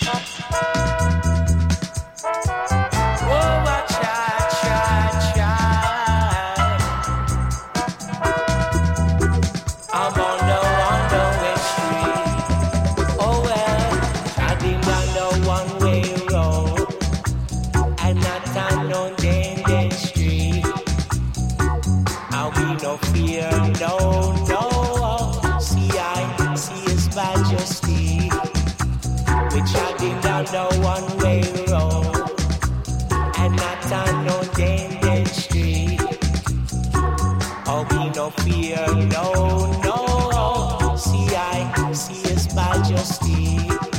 I'm on the one-way street. Oh well, driving down the one-way road, and not on no dead street. I'll be no fear, no, no. See, I see His Majesty. We're driving down the one-way road, and not on no dead street. I'll be no fear, no, no. See, I see His Majesty.